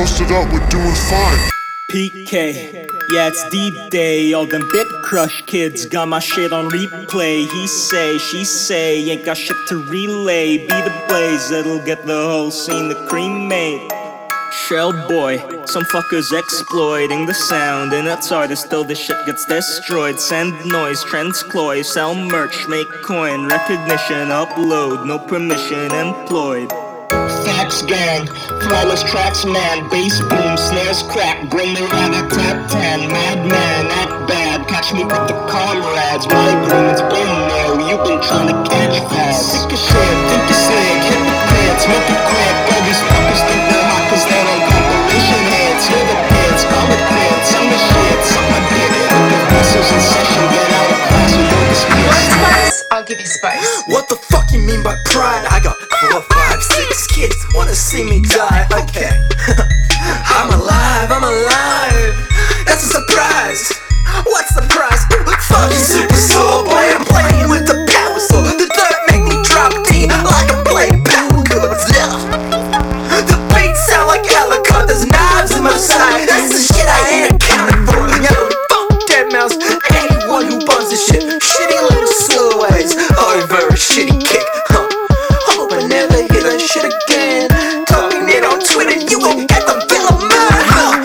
posted up, we're doing fine. PK, yeah, it's D-Day. All them Bit Crush kids got my shit on replay. He say, she say, ain't got shit to relay. Be the blaze that'll get the whole scene to cremate. Shell boy, some fuckers exploiting the sound, and it's artist till the shit gets destroyed. Send noise, transcloy, sell merch, make coin, recognition, upload, no permission employed. Fax gang, flawless tracks man, bass boom, snares crack, bring the rat-a-tat-tan, madman, act bad, catch me with the comrades, my agreement's been there, you've been trying to catch fads. Sick of shit, think you're sick, hypocrites, make it quick, all these fuckers think they're hot cause they're on compilation hits, hear the pits, call it quits, I'm the shit, suck my dick, the professor's in session, get out of class with no disgrace. I'll give you spice. What the fuck you mean by pride? I got 4, 5, 6 kids wanna see me die. Okay, I'm alive, I'm alive. That's a surprise. What's the prize? Fucking super soul boy, I'm playing with the power soul. The dirt make me drop D like I'm playing power chords. The beats sound like helicopters, knives in my side. That's the shit I ain't accounted for. Yo, fuck dead mouse, anyone who bumps this shit. Shitty little silhouettes, oh, very shitty kick. Hope I never hear that shit again. Talking it on Twitter, you gon' get the bill of mine.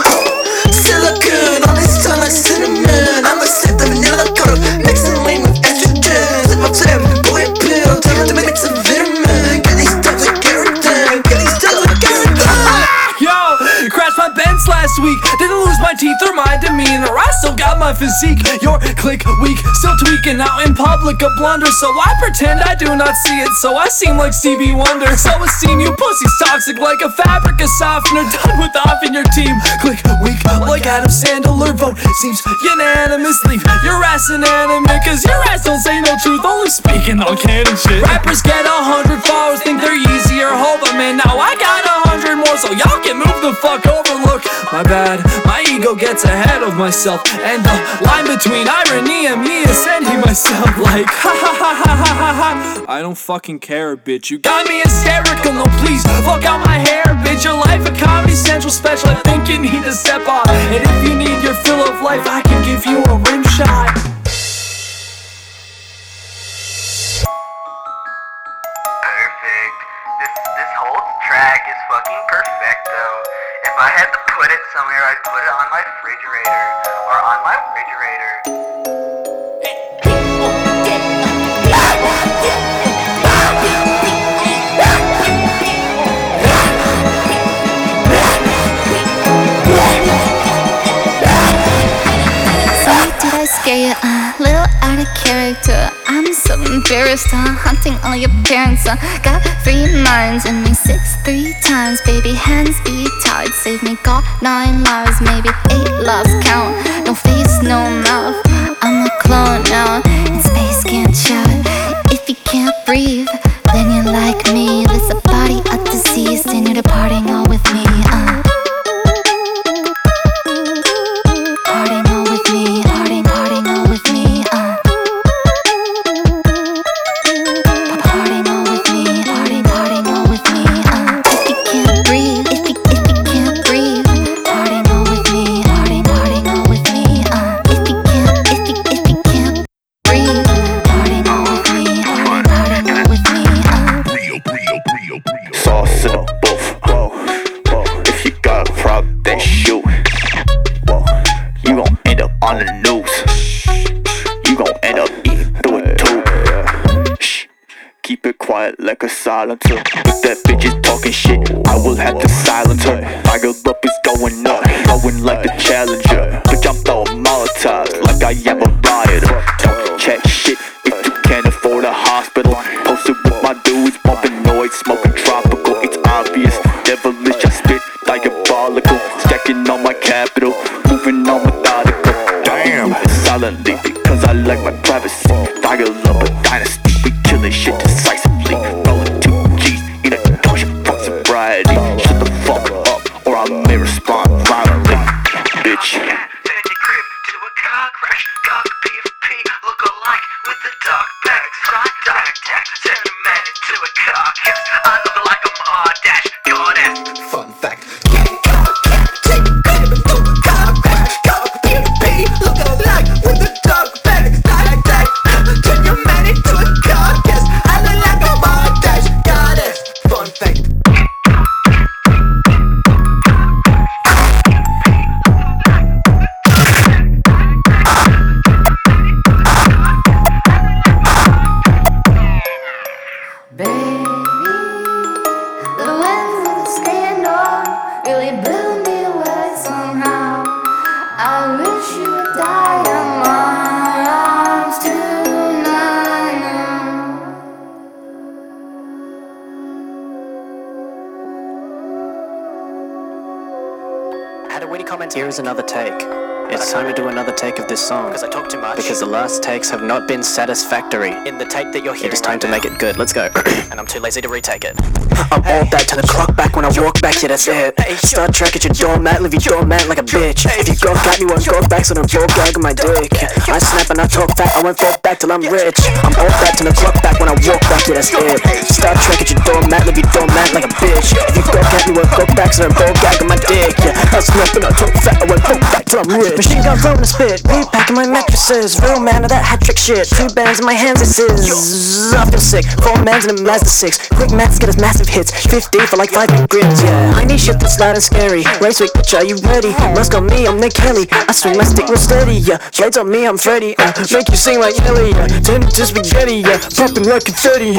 Silicone on this tongue like cinnamon. I'm a sip the vanilla cup, mixing lean with estrogens. If I'm Tim, boy, pill, tell me to mix a vitamin. Get these dogs like Garrison, get these dogs like Garrison. Yo, crashed my Benz last week. Didn't lose my teeth or my demeanor. I still got my physique. Your click weak, still tweaking out in public a blunder. So I pretend I do not see it. So I seem like Stevie Wonder. So esteem you pussies toxic like a fabric a softener. Done with off in your team. Click weak like Adam Sandler. Vote seems unanimous. Leave your ass inanimate cause your ass don't say no truth. Only speaking on canon shit. Rappers get 100 followers, think they're easier. Hold on, man, now I got 100 more. So y'all can move the fuck over. Look, my bad, my ego gets ahead of myself. And the line between irony and me is sending myself like ha ha ha ha ha ha ha. I don't fucking care, bitch. You got me hysterical, no please fuck out my hair, bitch. Your life a Comedy Central special, I think you need to step on. And if you need your fill of life, I can give you a rim shot. Perfect. This whole track is fucking perfecto. If I had to put it somewhere, I'd put it on my refrigerator or on my refrigerator. Did I scare you? A little out of character. I'm so embarrassed, hunting all your parents. Got 3 minds and me 6 3 times. Baby, hands be tied. Save me, got 9 lives, maybe 8 lost count. No face, no mouth. I'm a clone now. In space can't shout. If you can't breathe, then you're like me. There's a body of disease, and you're departing all with me. Parting all with me, parting all with me, parting all with me, parting all with me, if you can't breathe, if you can't breathe, parting all with me, parting all with me, if you can't breathe, parting all with me, parting all with me, Sauce in a booth, if you got a problem, then shoot. You gon' end up on the news. You gon' end up eating through a tube. Shh, keep it quiet like a silencer. If that bitch is talking shit, I will have to silence her. Fire up is going up, going like the Challenger. Bitch, I'm throwing Molotovs like I am a rioter. Talking chat shit if you can't afford a hospital. Posted with my dudes, bumping noise, smoking tropical. It's obvious, devilish, I spit diabolical. Stacking on my capital, moving on methodical. Damn, silently because I like my privacy. Fire up a dynasty, we killing shit decisively. Rolling 2 G's in a Dodge from sobriety. Shut the fuck up or I may respond violently, bitch. Turn your crib to a car crash. Cock PFP look alike with the dark bags. Side attack, turn a man into a carcass. I love it like a Mardash, goddess. Fun fact. Here is another take. It's time to do another take of this song. Because I talk too much. Because the last takes have not been satisfactory. In the take that you're hearing, it is time to make it good. Let's go. And I'm too lazy to retake it. I'm all that, turn the clock back when I walk back, yeah that's it. Star Trek at your doormat, leave your doormat like a bitch. If you go got me, won't go back, so don't go gag on my dick. I snap and I talk back, I won't fall back till I'm rich. I'm all that, turn the clock back when I walk back, yeah that's it. Star Trek at your doormat, leave your doormat like a bitch. If you go got me, won't go back, so don't go gag on my dick. I snap and I talk back, I won't fall back till I'm rich. Machine gun phone to spit, repacking my mattresses. Real man of that hat trick shit. 2 bands in my hands, this is I feel sick. 4 mans in a Mazda 6. Quick maths get us massive hits. 50 for like 5 grids, yeah. I need shit that's loud and scary. Race week, bitch, are you ready? Musk on me, I'm Nick Kelly. I swing my stick real steady, yeah. Blades on me, I'm Freddy. Make you sing like Ellie, yeah. Turn into spaghetti, yeah. Popping like confetti.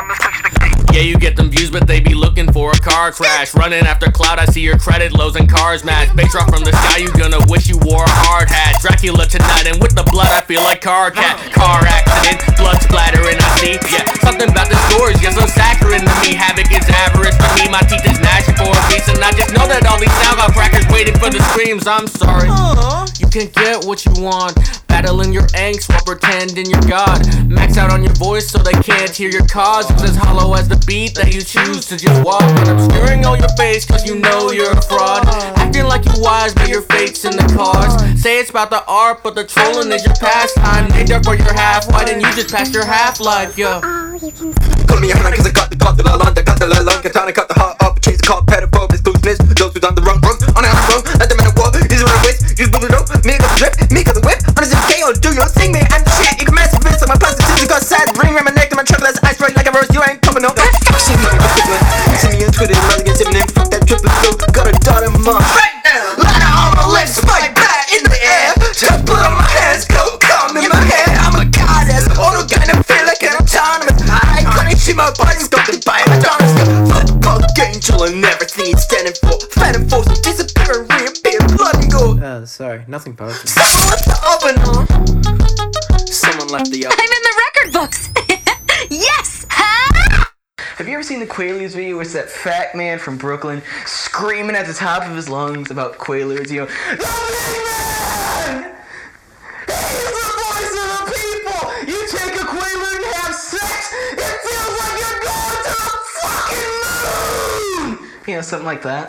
Yeah, you get them views, but they be looking for a car crash. Running after cloud, I see your credit lows and cars match. Bass drop from the sky, you gonna wish you wore a hard hat. Dracula tonight, and with the blood, I feel like Car Cat. Car accident, blood splattering, I see. Yeah, something about the stories, yeah, so saccharine to me. Havoc is avarice to me, my teeth is gnashing for a piece. And I just know that all these sound got crackers waiting for the screams. I'm sorry, you can get what you want. Battling your angst while pretending you're God. Max out on your voice so they can't hear your cause. It's as hollow as the beat that you choose to just walk. And obscuring all your face cause you know you're a fraud. Acting like you wise but your fate's in the cards. Say it's about the art but the trolling is your pastime. Named up for your half, why didn't you just pass your half-life, yeah. Call me a hunter cause I got the clock to la landa, got the la long katana, cut the heart up, change the car, pedal pop, it's looseness. Those who's on the wrong road, on the road, let them in the war, he's what I wish, use boom the dope, me got the drip, me got the whip, on the zip KO, do your thing, man, and shit, you can mess with it, so my positivity got sad, ring around my neck, and my chocolate, ice right like a rose, you ain't coming up. See me on Twitter, see me on Twitter, rather get tipping in, fuck that triple flow, got a dot in my right now, ladder on my left, spike back in the air, just put on my hands, go come in my head, I'm a goddess, auto kinda feel like an autonomous. I couldn't see my body's got the bite. My daughter's got a bug angel and everything it's standing for. Phantom force will disappear and reappear. Blood and go. Sorry, nothing poetry. Someone left the oven on. Someone left the oven. I'm in the record books. Yes, huh? Have you ever seen the Quaaludes video where it's that fat man from Brooklyn screaming at the top of his lungs about Quaaludes, you know? You take a Quaalude and have sex, it feels like you're going to the fucking moon! You know, something like that.